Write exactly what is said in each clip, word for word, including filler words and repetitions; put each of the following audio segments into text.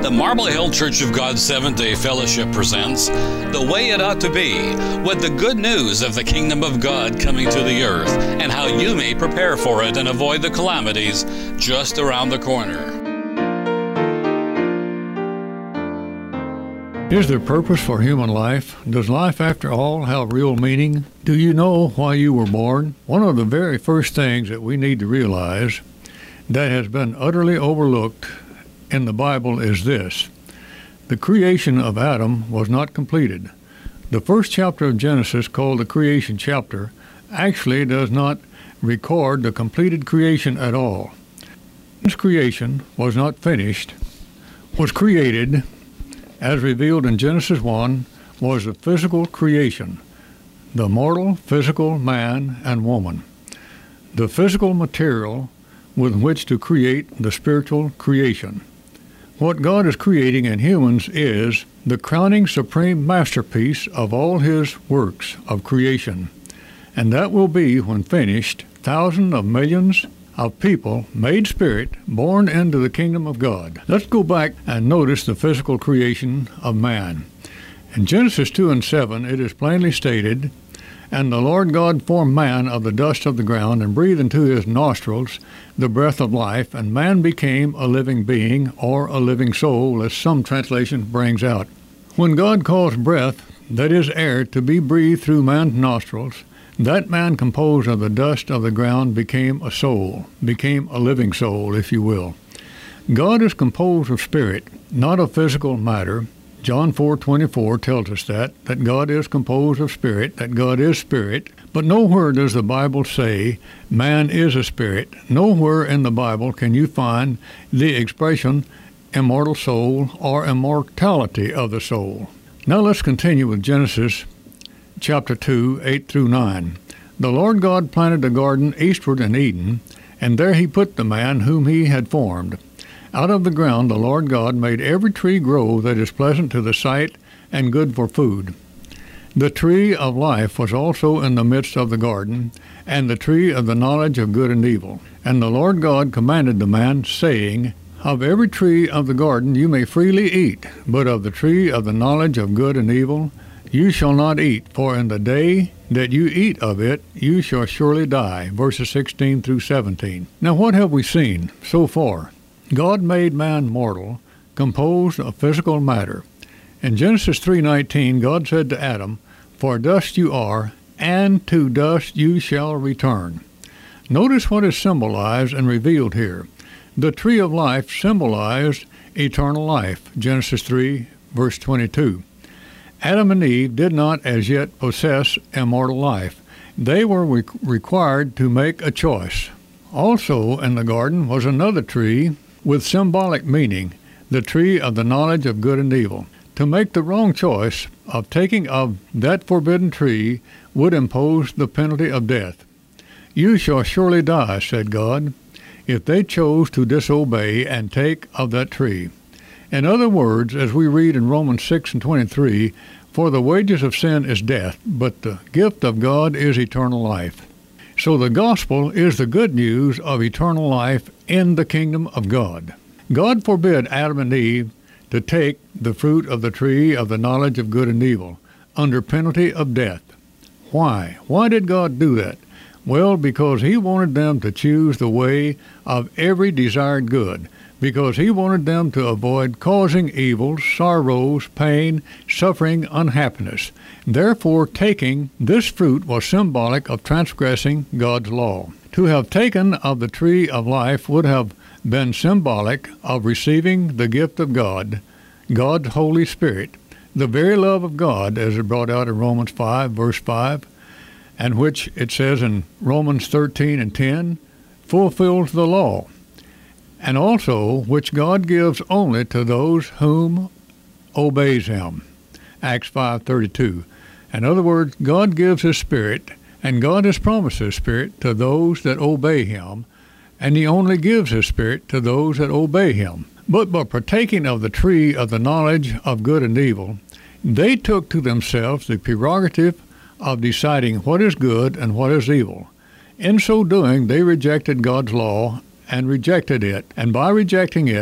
The Marble Hill Church of God Seventh-day Fellowship presents The Way It Ought to Be, with the good news of the kingdom of God coming to the earth and how you may prepare for it and avoid the calamities just around the corner. Is there purpose for human life? Does life, after all, have real meaning? Do you know why you were born? One of the very first things that we need to realize that has been utterly overlooked in the Bible is this: the creation of Adam was not completed. The first chapter of Genesis, called the creation chapter, actually does not record the completed creation at all. This creation was not finished, was created, as revealed in Genesis one, was the physical creation, the mortal physical man and woman, the physical material with which to create the spiritual creation. What God is creating in humans is the crowning supreme masterpiece of all his works of creation. And that will be, when finished, thousands of millions of people made spirit, born into the kingdom of God. Let's go back and notice the physical creation of man. In Genesis two and seven, it is plainly stated, "And the Lord God formed man of the dust of the ground, and breathed into his nostrils the breath of life, and man became a living being," or a living soul, as some translation brings out. When God caused breath, that is air, to be breathed through man's nostrils, that man composed of the dust of the ground became a soul, became a living soul, if you will. God is composed of spirit, not of physical matter. John four twenty-four tells us that, that God is composed of spirit, that God is spirit. But nowhere does the Bible say man is a spirit. Nowhere in the Bible can you find the expression immortal soul or immortality of the soul. Now let's continue with Genesis chapter two, eight through nine. "The Lord God planted a garden eastward in Eden, and there he put the man whom he had formed. Out of the ground the Lord God made every tree grow that is pleasant to the sight and good for food. The tree of life was also in the midst of the garden, and the tree of the knowledge of good and evil. And the Lord God commanded the man, saying, Of every tree of the garden you may freely eat, but of the tree of the knowledge of good and evil you shall not eat, for in the day that you eat of it you shall surely die." Verses sixteen through seventeen. Now what have we seen so far? God made man mortal, composed of physical matter. In Genesis three nineteen, God said to Adam, "For dust you are, and to dust you shall return." Notice what is symbolized and revealed here. The tree of life symbolized eternal life, Genesis three, verse twenty-two. Adam and Eve did not as yet possess immortal life. They were re- required to make a choice. Also in the garden was another tree with symbolic meaning, the tree of the knowledge of good and evil. To make the wrong choice of taking of that forbidden tree would impose the penalty of death. "You shall surely die," said God, if they chose to disobey and take of that tree. In other words, as we read in Romans six and twenty-three, "For the wages of sin is death, but the gift of God is eternal life." So the gospel is the good news of eternal life in the kingdom of God. God forbid Adam and Eve to take the fruit of the tree of the knowledge of good and evil, under penalty of death. Why? Why did God do that? Well, because he wanted them to choose the way of every desired good, because he wanted them to avoid causing evils, sorrows, pain, suffering, unhappiness. Therefore, taking this fruit was symbolic of transgressing God's law. To have taken of the tree of life would have been symbolic of receiving the gift of God, God's Holy Spirit, the very love of God, as it brought out in Romans five, verse five, and which it says in Romans thirteen and ten, fulfills the law, and also which God gives only to those whom obeys him. Acts five thirty-two. In other words, God gives his Spirit, and God has promised his Spirit to those that obey him, and he only gives his Spirit to those that obey him. But by partaking of the tree of the knowledge of good and evil, they took to themselves the prerogative of deciding what is good and what is evil. In so doing, they rejected God's law and rejected it, and by rejecting it,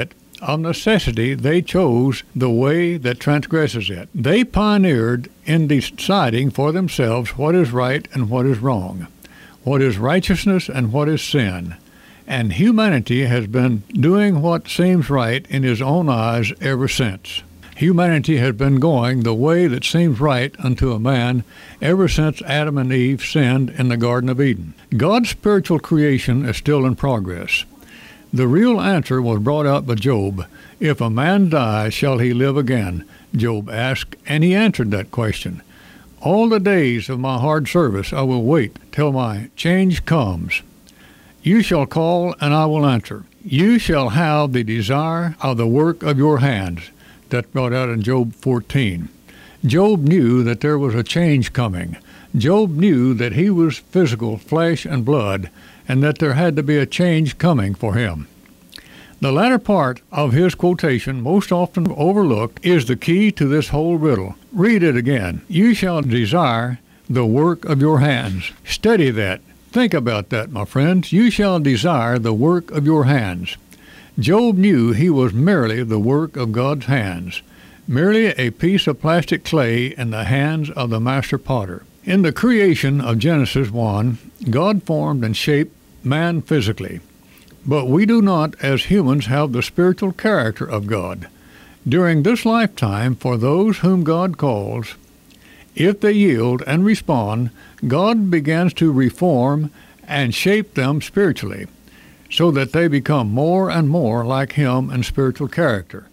of necessity they chose the way that transgresses it. They pioneered in deciding for themselves what is right and what is wrong, what is righteousness and what is sin. And humanity has been doing what seems right in his own eyes ever since. Humanity has been going the way that seems right unto a man ever since Adam and Eve sinned in the Garden of Eden. God's spiritual creation is still in progress. The real answer was brought out by Job. If a man die, shall he live again? Job asked, and he answered that question. All the days of my hard service I will wait till my change comes. You shall call, and I will answer. You shall have the desire of the work of your hands. That's brought out in Job fourteen. Job knew that there was a change coming. Job knew that he was physical, flesh and blood, and that there had to be a change coming for him. The latter part of his quotation, most often overlooked, is the key to this whole riddle. Read it again. You shall desire the work of your hands. Study that. Think about that, my friends. You shall desire the work of your hands. Job knew he was merely the work of God's hands, merely a piece of plastic clay in the hands of the master potter. In the creation of Genesis one, God formed and shaped man physically. But we do not, as humans, have the spiritual character of God. During this lifetime, for those whom God calls, if they yield and respond, God begins to reform and shape them spiritually, so that they become more and more like him in spiritual character.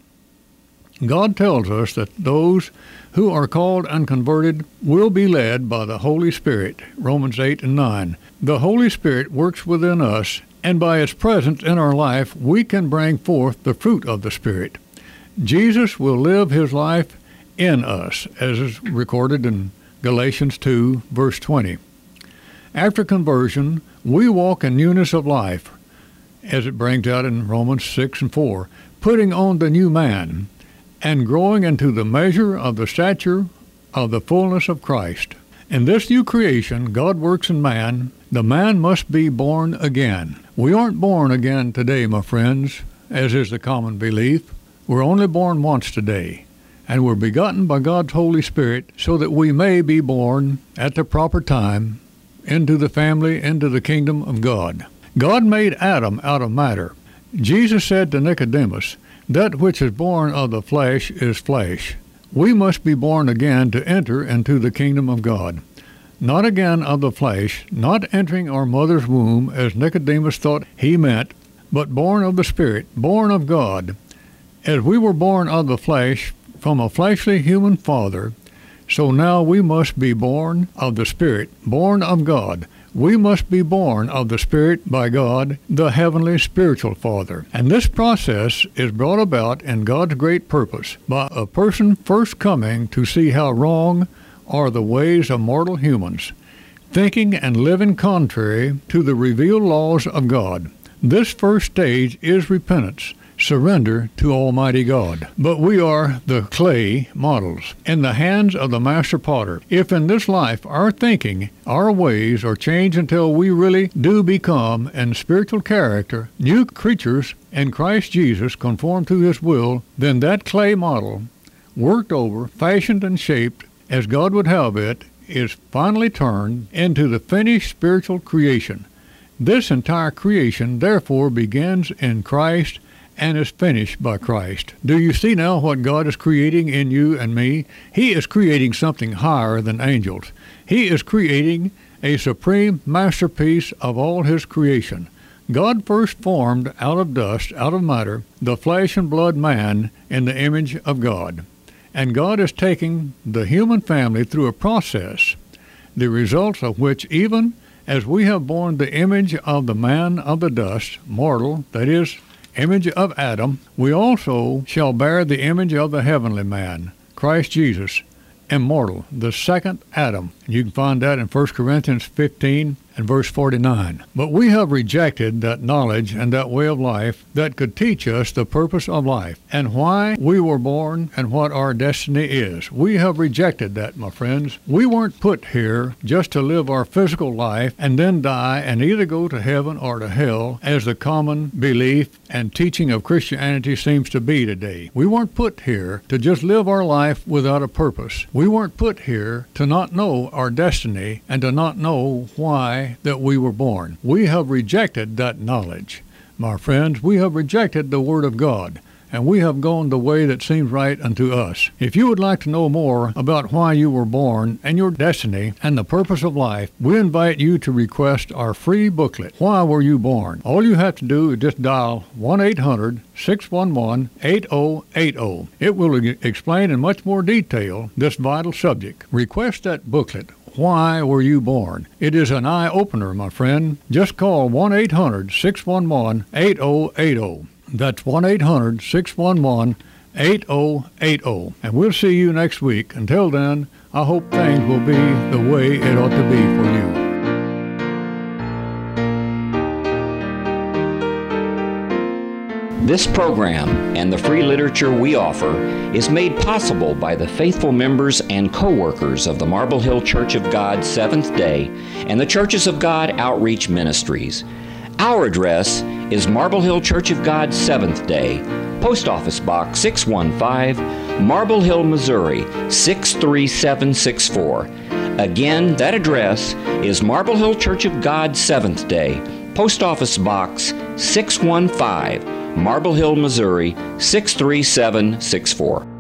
God tells us that those who are called and converted will be led by the Holy Spirit, Romans eight and nine. The Holy Spirit works within us, and by its presence in our life, we can bring forth the fruit of the Spirit. Jesus will live his life in us, as is recorded in Galatians two, verse twenty. After conversion, we walk in newness of life, as it brings out in Romans six and four, putting on the new man and growing into the measure of the stature of the fullness of Christ. In this new creation, God works in man. The man must be born again. We aren't born again today, my friends, as is the common belief. We're only born once today, and we're begotten by God's Holy Spirit so that we may be born at the proper time into the family, into the kingdom of God. God made Adam out of matter. Jesus said to Nicodemus, that which is born of the flesh is flesh. We must be born again to enter into the kingdom of God. Not again of the flesh, not entering our mother's womb, as Nicodemus thought he meant, but born of the Spirit, born of God. As we were born of the flesh from a fleshly human father, so now we must be born of the Spirit, born of God. We must be born of the Spirit by God, the heavenly spiritual Father. And this process is brought about in God's great purpose by a person first coming to see how wrong are the ways of mortal humans, thinking and living contrary to the revealed laws of God. This first stage is repentance, surrender to Almighty God. But we are the clay models in the hands of the master potter. If in this life our thinking, our ways are changed until we really do become, in spiritual character, new creatures in Christ Jesus conform to his will, then that clay model, worked over, fashioned and shaped as God would have it, is finally turned into the finished spiritual creation. This entire creation, therefore, begins in Christ and is finished by Christ. Do you see now what God is creating in you and me? He is creating something higher than angels. He is creating a supreme masterpiece of all his creation. God first formed out of dust, out of matter, the flesh and blood man in the image of God. And God is taking the human family through a process, the results of which, even as we have borne the image of the man of the dust, mortal, that is, image of Adam, we also shall bear the image of the heavenly man, Christ Jesus, immortal, the second Adam. You can find that in First Corinthians fifteen and verse forty-nine. But we have rejected that knowledge and that way of life that could teach us the purpose of life and why we were born and what our destiny is. We have rejected that, my friends. We weren't put here just to live our physical life and then die and either go to heaven or to hell, as the common belief and teaching of Christianity seems to be today. We weren't put here to just live our life without a purpose. We weren't put here to not know our destiny and to not know why that we were born. We have rejected that knowledge. My friends, we have rejected the Word of God, and we have gone the way that seems right unto us. If you would like to know more about why you were born and your destiny and the purpose of life, we invite you to request our free booklet, Why Were You Born? All you have to do is just dial one eight hundred, six one one, eight oh eight oh. It will e- explain in much more detail this vital subject. Request that booklet, Why Were You Born? It is an eye-opener, my friend. Just call one eight hundred, six one one, eight oh eight oh. That's one eight hundred, six one one, eight oh eight oh. And we'll see you next week. Until then, I hope things will be the way it ought to be for you. This program and the free literature we offer is made possible by the faithful members and co-workers of the Marble Hill Church of God Seventh Day and the Churches of God Outreach Ministries. Our address is Marble Hill Church of God Seventh Day, Post Office Box six one five, Marble Hill, Missouri six three seven six four. Again, that address is Marble Hill Church of God Seventh Day, Post Office Box six one five, Marble Hill, Missouri six three seven six four.